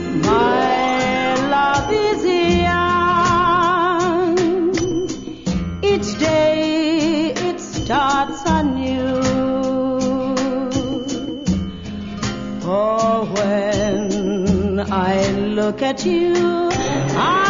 My love is young. Each day it starts anew. For when I look at you, I